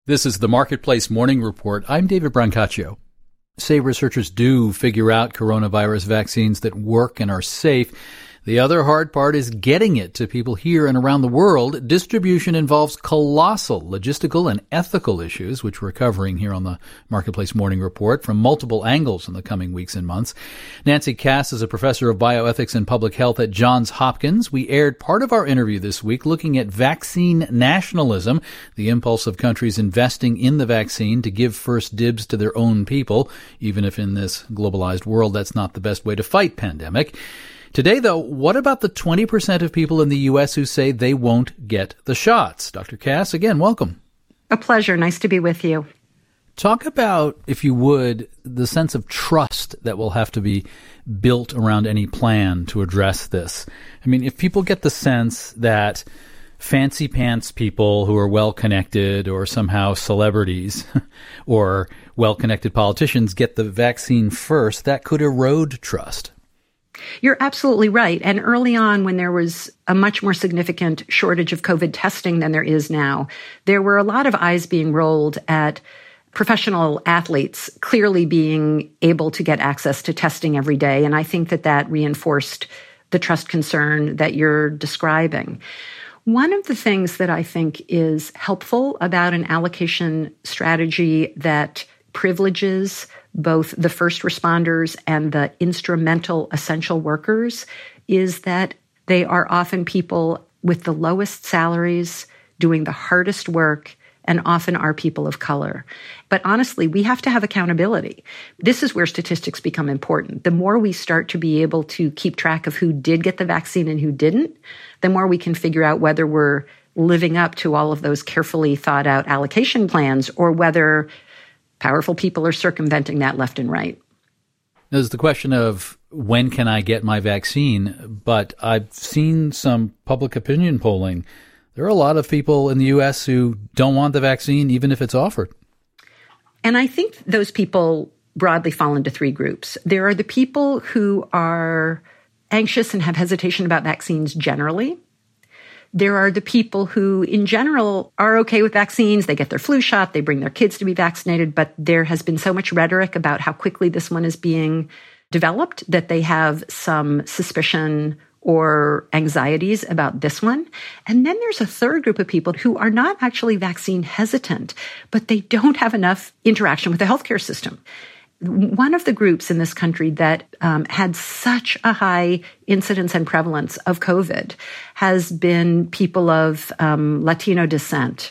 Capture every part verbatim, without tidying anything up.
This is the Marketplace Morning Report. I'm David Brancaccio. Say researchers do figure out coronavirus vaccines that work and are safe. The other hard part is getting it to people here and around the world. Distribution involves colossal logistical and ethical issues, which we're covering here on the Marketplace Morning Report from multiple angles in the coming weeks and months. Nancy Cass is a professor of bioethics and public health at Johns Hopkins. We aired part of our interview this week looking at vaccine nationalism, the impulse of countries investing in the vaccine to give first dibs to their own people, even if in this globalized world that's not the best way to fight pandemic. Today, though, what about the twenty percent of people in the U S who say they won't get the shots? Doctor Cass, again, welcome. A pleasure. Nice to be with you. Talk about, if you would, the sense of trust that will have to be built around any plan to address this. I mean, if people get the sense that fancy pants people who are well-connected or somehow celebrities or well-connected politicians get the vaccine first, that could erode trust. You're absolutely right. And early on, when there was a much more significant shortage of COVID testing than there is now, there were a lot of eyes being rolled at professional athletes clearly being able to get access to testing every day. And I think that that reinforced the trust concern that you're describing. One of the things that I think is helpful about an allocation strategy that privileges both the first responders and the instrumental essential workers is that they are often people with the lowest salaries, doing the hardest work, and often are people of color. But honestly, we have to have accountability. This is where statistics become important. The more we start to be able to keep track of who did get the vaccine and who didn't, the more we can figure out whether we're living up to all of those carefully thought out allocation plans or whether powerful people are circumventing that left and right. There's the question of when can I get my vaccine, but I've seen some public opinion polling. There are a lot of people in the U S who don't want the vaccine, even if it's offered. And I think those people broadly fall into three groups. There are the people who are anxious and have hesitation about vaccines generally. There are the people who, in general, are okay with vaccines. They get their flu shot. They bring their kids to be vaccinated. But there has been so much rhetoric about how quickly this one is being developed that they have some suspicion or anxieties about this one. And then there's a third group of people who are not actually vaccine hesitant, but they don't have enough interaction with the healthcare system. One of the groups in this country that um, had such a high incidence and prevalence of COVID has been people of um, Latino descent.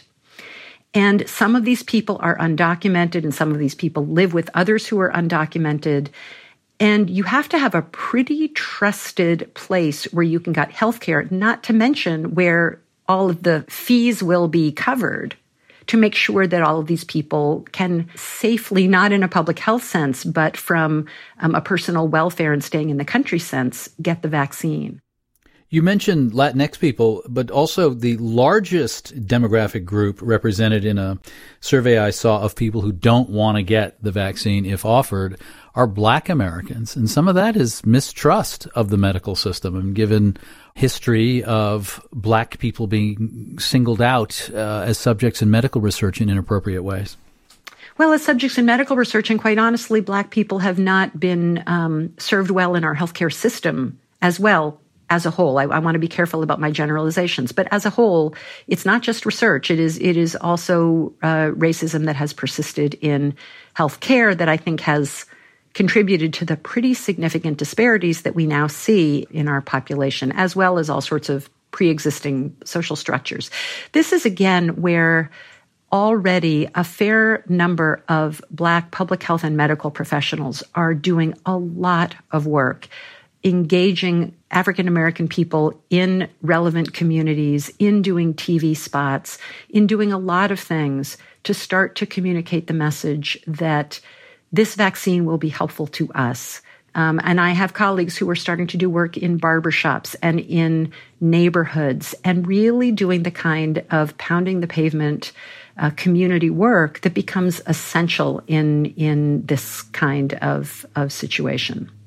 And some of these people are undocumented, and some of these people live with others who are undocumented. And you have to have a pretty trusted place where you can get healthcare, not to mention where all of the fees will be covered, to make sure that all of these people can safely, not in a public health sense, but from um, a personal welfare and staying in the country sense, get the vaccine. You mentioned Latinx people, but also the largest demographic group represented in a survey I saw of people who don't want to get the vaccine if offered are Black Americans. And some of that is mistrust of the medical system, and given history of Black people being singled out uh, as subjects in medical research in inappropriate ways. Well, as subjects in medical research, and quite honestly, Black people have not been um, served well in our healthcare system as well as a whole. I, I want to be careful about my generalizations, but as a whole, it's not just research. It is it is also uh, racism that has persisted in healthcare that I think has contributed to the pretty significant disparities that we now see in our population, as well as all sorts of pre-existing social structures. This is, again, where already a fair number of Black public health and medical professionals are doing a lot of work engaging African American people in relevant communities, in doing T V spots, in doing a lot of things to start to communicate the message that this vaccine will be helpful to us. Um, and I have colleagues who are starting to do work in barbershops and in neighborhoods and really doing the kind of pounding the pavement uh, community work that becomes essential in in this kind of, of situation.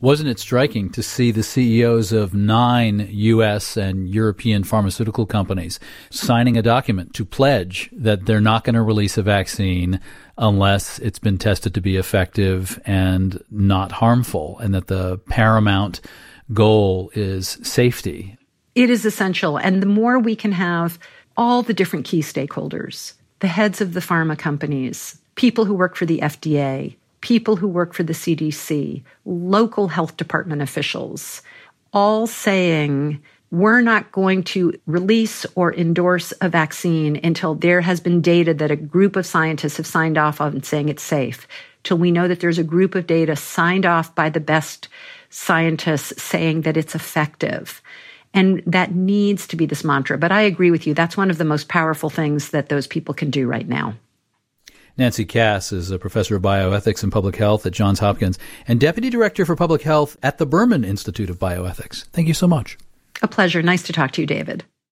Wasn't it striking to see the C E Os of nine U S and European pharmaceutical companies signing a document to pledge that they're not going to release a vaccine unless it's been tested to be effective and not harmful, and that the paramount goal is safety? It is essential. And the more we can have all the different key stakeholders, the heads of the pharma companies, people who work for the F D A, people who work for the C D C, local health department officials, all saying, we're not going to release or endorse a vaccine until there has been data that a group of scientists have signed off on saying it's safe, till we know that there's a group of data signed off by the best scientists saying that it's effective. And that needs to be this mantra. But I agree with you. That's one of the most powerful things that those people can do right now. Nancy Cass is a professor of bioethics and public health at Johns Hopkins and deputy director for public health at the Berman Institute of Bioethics. Thank you so much. A pleasure. Nice to talk to you, David.